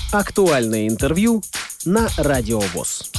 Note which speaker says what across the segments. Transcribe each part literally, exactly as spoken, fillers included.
Speaker 1: Актуальное интервью на Радио ВОС.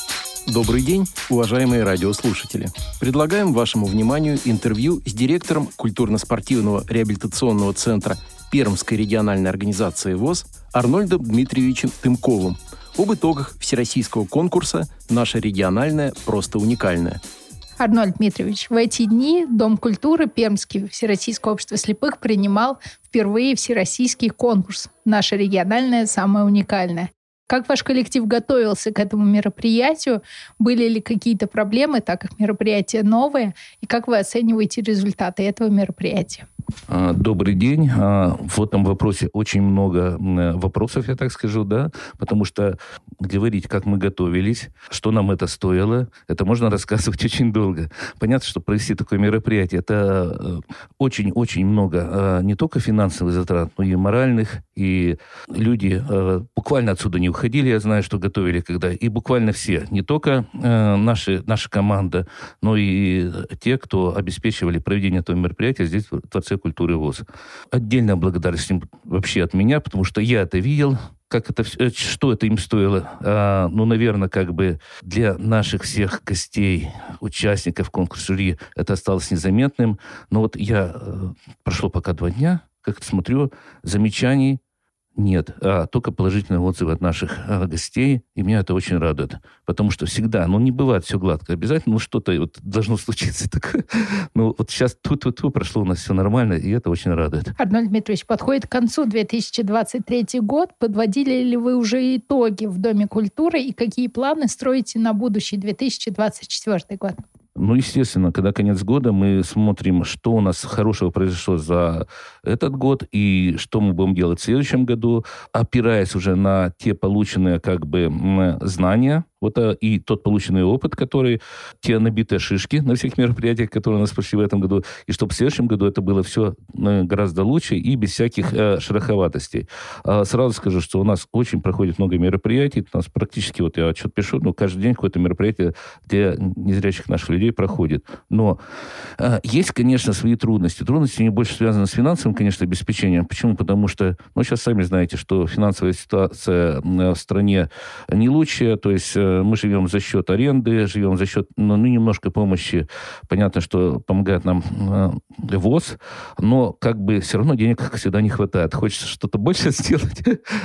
Speaker 2: Добрый день, уважаемые радиослушатели. Предлагаем вашему вниманию интервью с директором культурно-спортивного реабилитационного центра Пермской региональной организации ВОС Арнольдом Дмитриевичем Тымковым об итогах всероссийского конкурса «Наша региональная просто уникальная».
Speaker 3: Арнольд Дмитриевич, в эти дни Дом культуры Пермский Всероссийское общество слепых принимал впервые всероссийский конкурс «Наша региональная самая уникальная». Как ваш коллектив готовился к этому мероприятию? Были ли какие-то проблемы, так как мероприятие новое? И как вы оцениваете результаты этого мероприятия?
Speaker 4: Добрый день. В этом вопросе очень много вопросов, я так скажу, да, потому что говорить, как мы готовились, что нам это стоило, это можно рассказывать очень долго. Понятно, что провести такое мероприятие, это очень-очень много не только финансовых затрат, но и моральных, и люди буквально отсюда не уходили, я знаю, что готовили когда, и буквально все, не только наши, наша команда, но и те, кто обеспечивали проведение этого мероприятия здесь, в Дворце культуры ВОС. Отдельная благодарность им вообще от меня, потому что я это видел, как это, что это им стоило. А, ну, наверное, как бы для наших всех гостей, участников конкурса жюри это осталось незаметным. Но вот я, прошло пока два дня, как смотрю, замечаний нет, а только положительные отзывы от наших а, гостей, и меня это очень радует, потому что всегда, ну, не бывает все гладко, обязательно, ну, что-то вот должно случиться такое. Ну, вот сейчас ту-ту-ту прошло у нас все нормально, и это очень радует.
Speaker 3: Арнольд Дмитриевич, подходит к концу две тысячи двадцать третий год. Подводили ли вы уже итоги в Доме культуры, и какие планы строите на будущий две тысячи двадцать четвёртый год?
Speaker 4: Ну, естественно, когда конец года, мы смотрим, что у нас хорошего произошло за этот год и что мы будем делать в следующем году, опираясь уже на те полученные как бы знания, вот и тот полученный опыт, который, те набитые шишки на всех мероприятиях, которые у нас прошли в этом году, и чтобы в следующем году это было все гораздо лучше и без всяких э, шероховатостей. А сразу скажу, что у нас очень проходит много мероприятий, у нас практически, вот я отчет пишу, ну, каждый день какое-то мероприятие для незрячих наших людей проходит. Но э, есть, конечно, свои трудности. Трудности не больше связаны с финансовым, конечно, обеспечением. Почему? Потому что, ну, сейчас сами знаете, что финансовая ситуация в стране не лучшая, то есть мы живем за счет аренды, живем за счет, ну, немножко помощи. Понятно, что помогает нам э, ВОС, но как бы все равно денег, как всегда, не хватает. Хочется что-то больше сделать.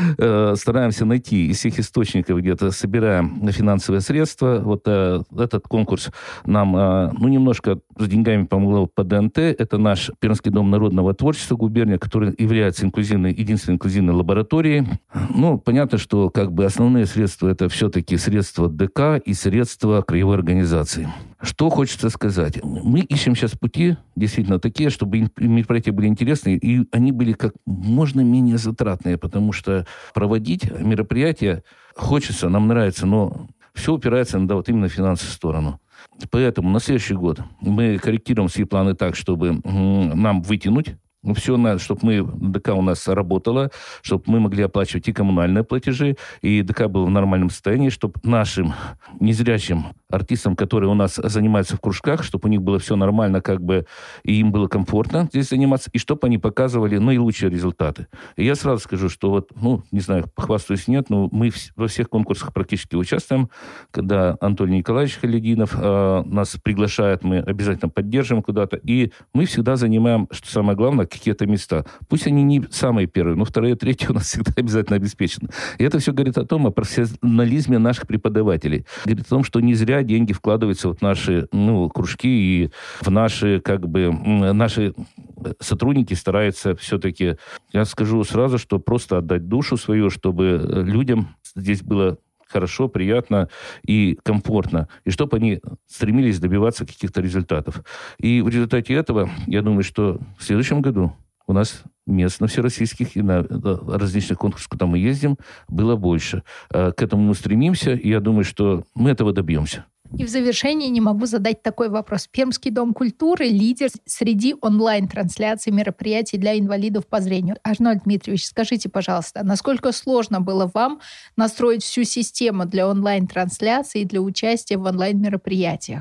Speaker 4: э, стараемся найти из всех источников где-то, собираем финансовые средства. Вот э, этот конкурс нам, э, ну, немножко с деньгами помогло по ДНТ. Это наш Пермский дом народного творчества губерния, который является инклюзивной, единственной инклюзивной лабораторией. Ну, понятно, что как бы основные средства это все-таки средства ДК и средства краевой организации. Что хочется сказать? Мы ищем сейчас пути, действительно, такие, чтобы мероприятия были интересные, и они были как можно менее затратные, потому что проводить мероприятия хочется, нам нравится, но все упирается на, да, вот именно финансовую сторону. Поэтому на следующий год мы корректируем свои планы так, чтобы нам вытянуть все, чтобы мы, ДК у нас работала, чтобы мы могли оплачивать и коммунальные платежи, и ДК был в нормальном состоянии, чтобы нашим незрячим артистам, которые у нас занимаются в кружках, чтобы у них было все нормально, как бы, и им было комфортно здесь заниматься, и чтобы они показывали наилучшие результаты. И я сразу скажу, что вот, ну, не знаю, похвастаюсь, нет, но мы во всех конкурсах практически участвуем. Когда Анатолий Николаевич Халидинов э, нас приглашает, мы обязательно поддержим куда-то, и мы всегда занимаем, что самое главное, какие-то места. Пусть они не самые первые, но вторые, третьи у нас всегда обязательно обеспечены. И это все говорит о том, о профессионализме наших преподавателей. Говорит о том, что не зря деньги вкладываются в наши, ну, кружки и в наши, как бы, наши сотрудники стараются все-таки, я скажу сразу, что просто отдать душу свою, чтобы людям здесь было хорошо, приятно и комфортно. И чтобы они стремились добиваться каких-то результатов. И в результате этого, я думаю, что в следующем году у нас мест на всероссийских и на различных конкурсах, куда мы ездим, было больше. К этому мы стремимся, и я думаю, что мы этого добьемся.
Speaker 3: И в завершении не могу задать такой вопрос. Пермский дом культуры – лидер среди онлайн-трансляций мероприятий для инвалидов по зрению. Арнольд Дмитриевич, скажите, пожалуйста, насколько сложно было вам настроить всю систему для онлайн-трансляций и для участия в онлайн-мероприятиях?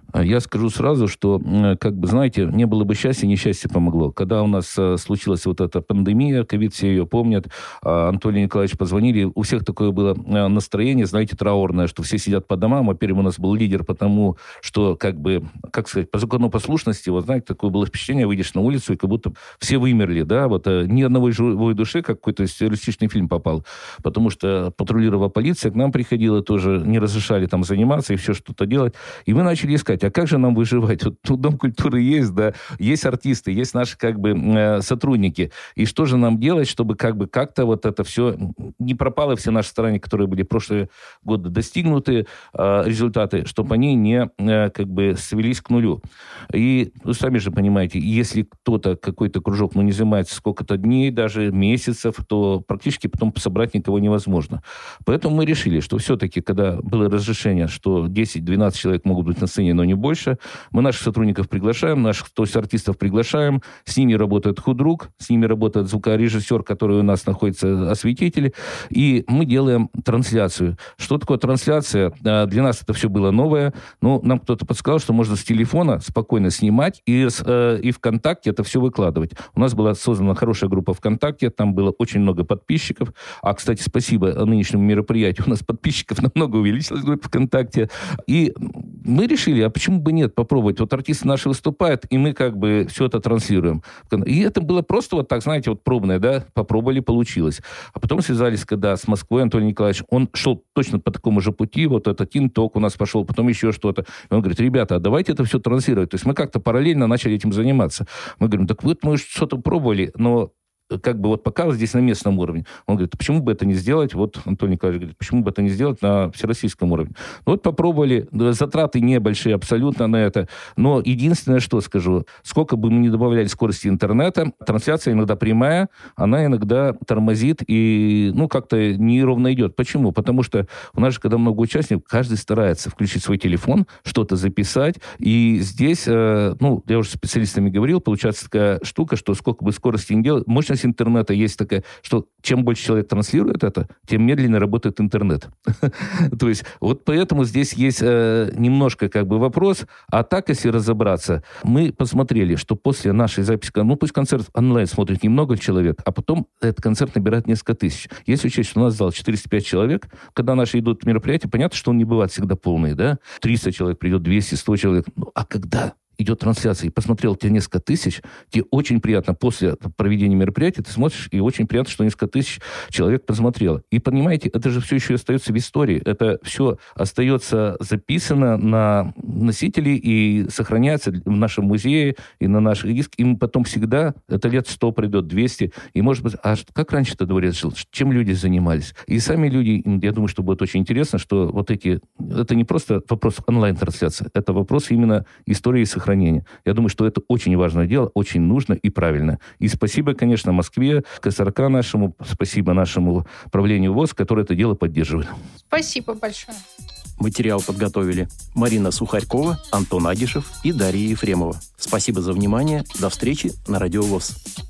Speaker 4: Я скажу сразу, что, как бы, знаете, не было бы счастья, несчастье помогло. Когда у нас случилась вот эта пандемия, ковид, все ее помнят, Анатолий Николаевич позвонили, у всех такое было настроение, знаете, траурное, что все сидят по домам. Во-первых, у нас был лидер, потому что, как бы, как сказать, по законопослушности, вот, знаете, такое было впечатление, выйдешь на улицу, и как будто все вымерли, да, вот ни одного живой души, как какой-то террористичный фильм попал, потому что патрулировала полиция, к нам приходила тоже, не разрешали там заниматься и все что-то делать, и мы начали искать, а как же нам выживать? Вот тут Дом культуры есть, да, есть артисты, есть наши как бы э, сотрудники. И что же нам делать, чтобы как бы как-то вот это все не пропало, все наши старания, которые были в прошлые годы достигнуты, э, результаты, чтобы они не э, как бы свелись к нулю. И вы сами же понимаете, если кто-то, какой-то кружок, ну, не занимается сколько-то дней, даже месяцев, то практически потом собрать никого невозможно. Поэтому мы решили, что все-таки, когда было разрешение, что десять-двенадцать человек могут быть на сцене, но не больше. Мы наших сотрудников приглашаем, наших, то есть артистов приглашаем, с ними работает худрук, с ними работает звукорежиссер, который у нас находится, осветитель, и мы делаем трансляцию. Что такое трансляция? Для нас это все было новое, но нам кто-то подсказал, что можно с телефона спокойно снимать и, и ВКонтакте это все выкладывать. У нас была создана хорошая группа ВКонтакте, там было очень много подписчиков, а, кстати, спасибо нынешнему мероприятию, у нас подписчиков намного увеличилось в группе ВКонтакте, и мы решили, а почему бы нет, попробовать. Вот артисты наши выступают, и мы как бы все это транслируем. И это было просто вот так, знаете, вот пробное, да, попробовали, получилось. А потом связались, когда с Москвой Анатолий Николаевич, он шел точно по такому же пути, вот этот Тин-Ток у нас пошел, потом еще что-то. И он говорит, ребята, а давайте это все транслировать. То есть мы как-то параллельно начали этим заниматься. Мы говорим, так вот мы что-то пробовали, но как бы вот пока здесь на местном уровне. Он говорит, почему бы это не сделать? Вот Анатолий Николаевич говорит, почему бы это не сделать на всероссийском уровне? Ну вот попробовали, затраты небольшие абсолютно на это, но единственное, что скажу, сколько бы мы ни добавляли скорости интернета, трансляция иногда прямая, она иногда тормозит и, ну, как-то неровно идет. Почему? Потому что у нас же, когда много участников, каждый старается включить свой телефон, что-то записать, и здесь, э, ну, я уже с специалистами говорил, получается такая штука, что сколько бы скорости ни делать, мощность интернета есть такая, что чем больше человек транслирует это, тем медленнее работает интернет. То есть вот поэтому здесь есть э, немножко как бы вопрос, а так, если разобраться, мы посмотрели, что после нашей записи, ну пусть концерт онлайн смотрит немного человек, а потом этот концерт набирает несколько тысяч. Если учесть, что у нас зал четыреста пять человек, когда наши идут мероприятия, понятно, что он не бывает всегда полный, да? триста человек придет, двести, сто человек. Ну, а когда идет трансляция, и посмотрел тебе несколько тысяч, тебе очень приятно после проведения мероприятия, ты смотришь, и очень приятно, что несколько тысяч человек посмотрело. И понимаете, это же все еще остается в истории. Это все остается записано на носители и сохраняется в нашем музее и на наших дисках. И мы потом всегда, это лет сто придет, двести, и может быть, а как раньше-то дворец жил? Чем люди занимались? И сами люди, я думаю, что будет очень интересно, что вот эти, это не просто вопрос онлайн-трансляции, это вопрос именно истории сохранения. Я думаю, что это очень важное дело, очень нужно и правильно. И спасибо, конечно, Москве, КСРК нашему, спасибо нашему правлению ВОС, которое это дело поддерживает.
Speaker 3: Спасибо большое.
Speaker 1: Материал подготовили Марина Сухарькова, Антон Агишев и Дарья Ефремова. Спасибо за внимание. До встречи на Радио ВОС.